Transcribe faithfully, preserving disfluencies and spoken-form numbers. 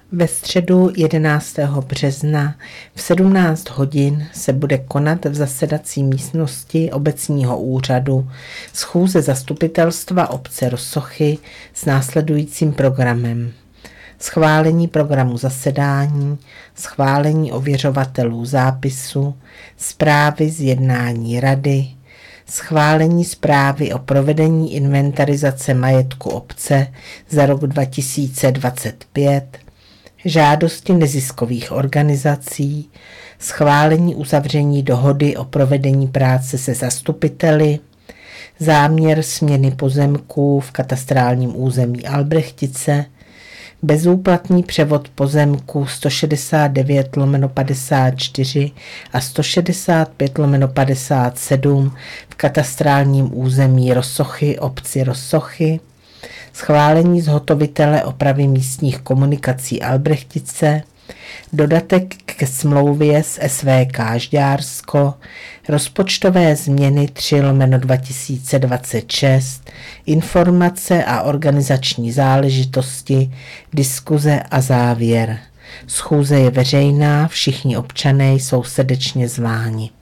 Ve středu jedenáctého března v sedmnáct hodin se bude konat v zasedací místnosti obecního úřadu schůze zastupitelstva obce Rossochy s následujícím programem: schválení programu zasedání, schválení ověřovatelů zápisu, zprávy z jednání rady, schválení zprávy o provedení inventarizace majetku obce za rok dva tisíce dvacet pět, žádosti neziskových organizací, schválení uzavření dohody o provedení práce se zastupiteli, záměr směny pozemků v katastrálním území Albrechtice, bezúplatný převod pozemků sto šedesát devět lomeno padesát čtyři a sto šedesát pět lomeno padesát sedm v katastrálním území Rossochy obci Rossochy, schválení zhotovitele opravy místních komunikací Albrechtice, dodatek ke smlouvě s S V K Žďársko, rozpočtové změny tři lomeno dva tisíce dvacet šest, informace a organizační záležitosti, diskuze a závěr. Schůze je veřejná, všichni občané jsou srdečně zváni.